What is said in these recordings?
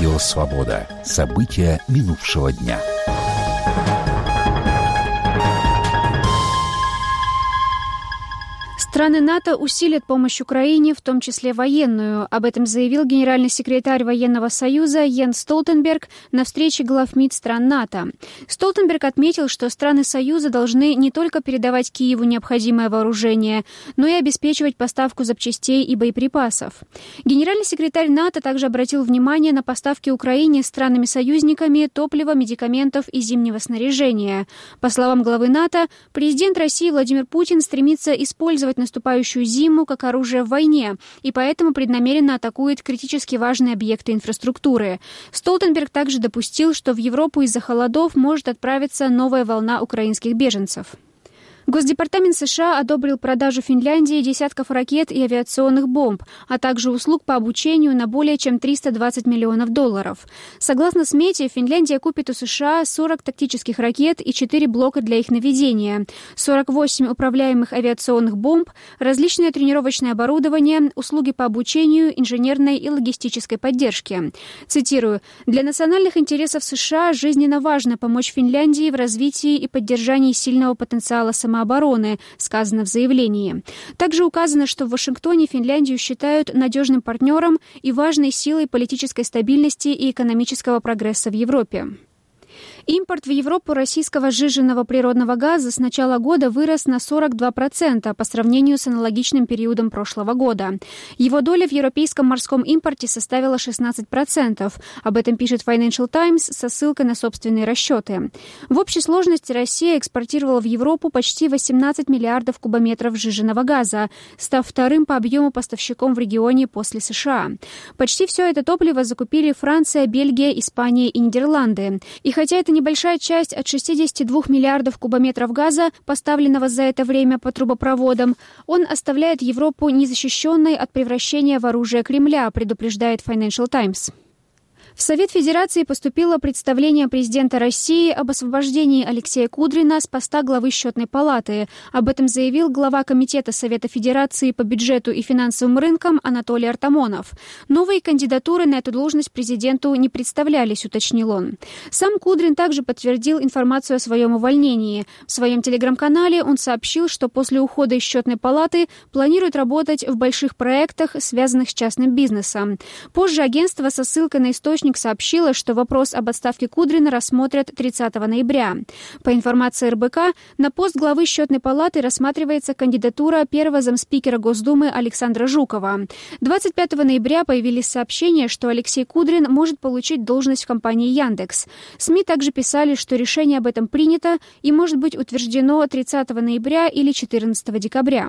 Радио «Свобода». События минувшего дня. Страны НАТО усилят помощь Украине, в том числе военную. Об этом заявил генеральный секретарь Военного союза Йенс Столтенберг на встрече глав МИД стран НАТО. Столтенберг отметил, что страны Союза должны не только передавать Киеву необходимое вооружение, но и обеспечивать поставку запчастей и боеприпасов. Генеральный секретарь НАТО также обратил внимание на поставки Украине странами-союзниками топлива, медикаментов и зимнего снаряжения. По словам главы НАТО, президент России Владимир Путин стремится использовать наступающую зиму как оружие в войне и поэтому преднамеренно атакует критически важные объекты инфраструктуры. Столтенберг также допустил, что в Европу из-за холодов может отправиться новая волна украинских беженцев. Госдепартамент США одобрил продажу Финляндии десятков ракет и авиационных бомб, а также услуг по обучению на более чем $320 миллионов. Согласно смете, Финляндия купит у США 40 тактических ракет и 4 блока для их наведения, 48 управляемых авиационных бомб, различное тренировочное оборудование, услуги по обучению, инженерной и логистической поддержке. Цитирую: «Для национальных интересов США жизненно важно помочь Финляндии в развитии и поддержании сильного потенциала самообороны», сказано в заявлении. Также указано, что в Вашингтоне Финляндию считают надежным партнером и важной силой политической стабильности и экономического прогресса в Европе. Импорт в Европу российского сжиженного природного газа с начала года вырос на 42% по сравнению с аналогичным периодом прошлого года. Его доля в европейском морском импорте составила 16%. Об этом пишет Financial Times со ссылкой на собственные расчеты. В общей сложности Россия экспортировала в Европу почти 18 миллиардов кубометров сжиженного газа, став вторым по объему поставщиком в регионе после США. Почти все это топливо закупили Франция, Бельгия, Испания и Нидерланды. И хотя это небольшая часть от 62 миллиардов кубометров газа, поставленного за это время по трубопроводам, он оставляет Европу незащищенной от превращения в оружие Кремля, предупреждает Financial Times. В Совет Федерации поступило представление президента России об освобождении Алексея Кудрина с поста главы Счетной палаты. Об этом заявил глава Комитета Совета Федерации по бюджету и финансовым рынкам Анатолий Артамонов. Новые кандидатуры на эту должность президенту не представлялись, уточнил он. Сам Кудрин также подтвердил информацию о своем увольнении. В своем телеграм-канале он сообщил, что после ухода из Счетной палаты планирует работать в больших проектах, связанных с частным бизнесом. Позже агентство со ссылкой на источник сообщила, что вопрос об отставке Кудрина рассмотрят 30 ноября. По информации РБК, на пост главы Счетной палаты рассматривается кандидатура первого замспикера Госдумы Александра Жукова. 25 ноября появились сообщения, что Алексей Кудрин может получить должность в компании «Яндекс». СМИ также писали, что решение об этом принято и может быть утверждено 30 ноября или 14 декабря.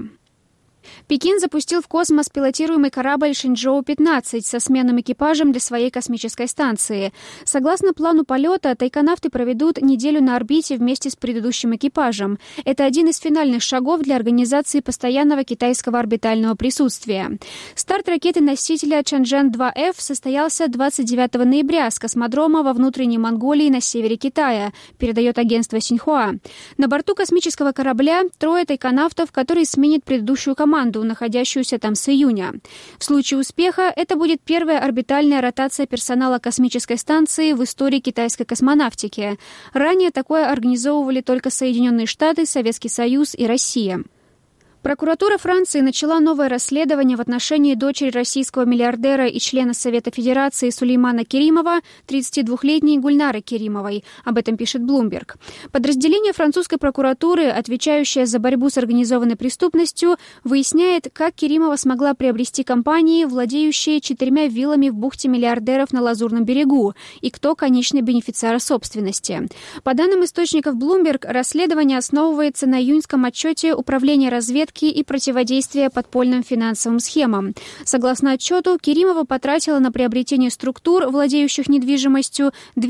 Пекин запустил в космос пилотируемый корабль Шэньчжоу-15 со сменным экипажем для своей космической станции. Согласно плану полета, тайконавты проведут неделю на орбите вместе с предыдущим экипажем. Это один из финальных шагов для организации постоянного китайского орбитального присутствия. Старт ракеты-носителя Чанчжэн-2F состоялся 29 ноября с космодрома во внутренней Монголии на севере Китая, передает агентство Синьхуа. На борту космического корабля 3 тайконавтов, которые сменят предыдущую команду, находящуюся там с июня. В случае успеха это будет первая орбитальная ротация персонала космической станции в истории китайской космонавтики. Ранее такое организовывали только Соединенные Штаты, Советский Союз и Россия. Прокуратура Франции начала новое расследование в отношении дочери российского миллиардера и члена Совета Федерации Сулеймана Керимова, 32-летней Гульнары Керимовой. Об этом пишет Bloomberg. Подразделение французской прокуратуры, отвечающее за борьбу с организованной преступностью, выясняет, как Керимова смогла приобрести компании, владеющие 4 виллами в бухте миллиардеров на Лазурном берегу, и кто конечный бенефициар собственности. По данным источников Bloomberg, расследование основывается на июньском отчете Управления разведки и противодействия подпольным финансовым схемам. Согласно отчету, Керимова потратила на приобретение структур, владеющих недвижимостью,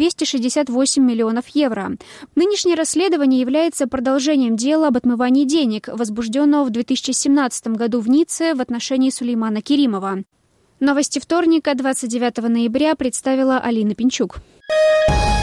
268 миллионов евро. Нынешнее расследование является продолжением дела об отмывании денег, возбужденного в 2017 году в Ницце в отношении Сулеймана Керимова. Новости вторника, 29 ноября, представила Алина Пинчук.